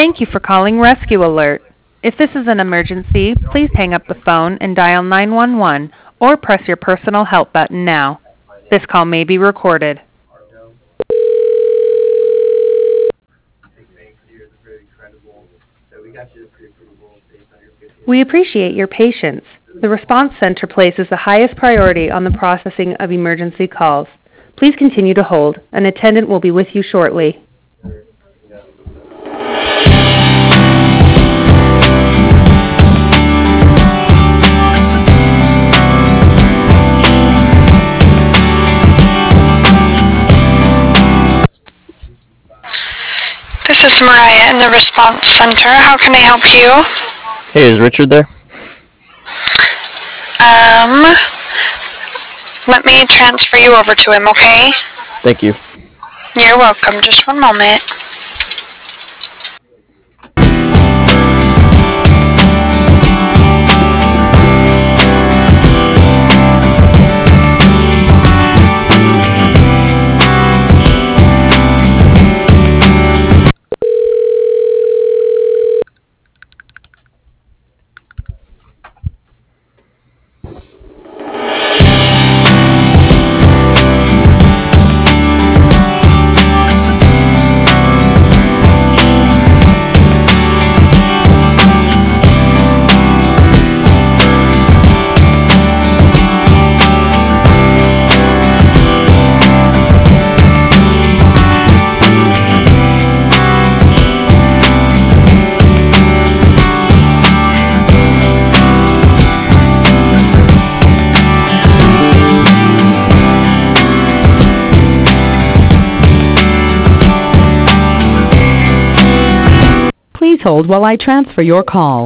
Thank you for calling Rescue Alert. If this is an emergency, please hang up the phone and dial 911 or press your personal help button now. This call may be recorded. We appreciate your patience. The response center places the highest priority on the processing of emergency calls. Please continue to hold. An attendant will be with you shortly. This is Mariah in the response center. How can I help you? Hey, is Richard there? Let me transfer you over to him, okay? Thank you. You're welcome. Just one moment. Please hold while I transfer your call.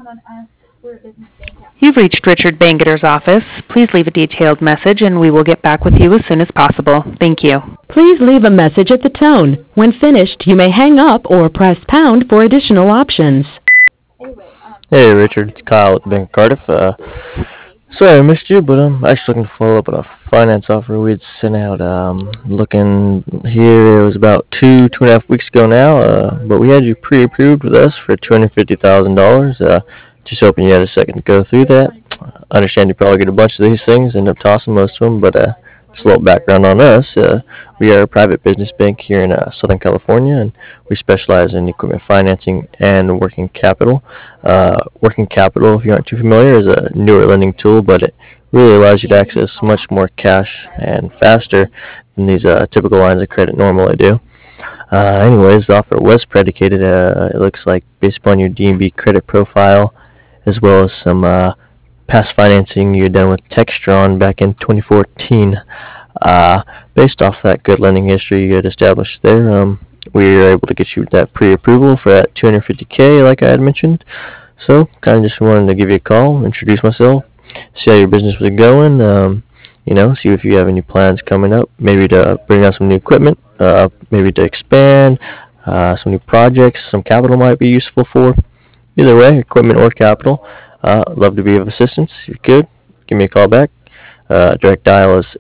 You've reached Richard Bangerter's office. Please leave a detailed message and we will get back with you as soon as possible. Thank you. Please leave a message at the tone. When finished, you may hang up or press pound for additional options. Hey, Richard. It's Kyle at Bank of Cardiff. Sorry I missed you, but I'm actually looking to follow up on a finance offer we had sent out. Looking here, it was about 2.5 weeks ago now, but we had you pre-approved with us for $250,000. Just hoping you had a second to go through that. I understand you probably get a bunch of these things, end up tossing most of them, but just a little background on us. We are a private business bank here in Southern California, and we specialize in equipment financing and working capital. Working capital, if you aren't too familiar, is a newer lending tool, but it really allows you to access much more cash and faster than these typical lines of credit normally do. Anyways, the offer was predicated, it looks like, based upon your D&B credit profile, as well as some past financing you had done with Textron back in 2014. Based off that good lending history you had established there, we were able to get you that pre-approval for that $250K, like I had mentioned. So, kind of just wanted to give you a call, introduce myself, see how your business was going, see if you have any plans coming up, maybe to bring out some new equipment, maybe to expand, some new projects, some capital might be useful for. Either way, equipment or capital. Love to be of assistance. If you could, give me a call back. Direct dial is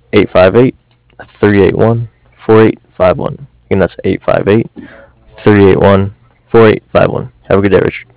858-381-4851. Again, that's 858-381-4851. Have a good day, Richard.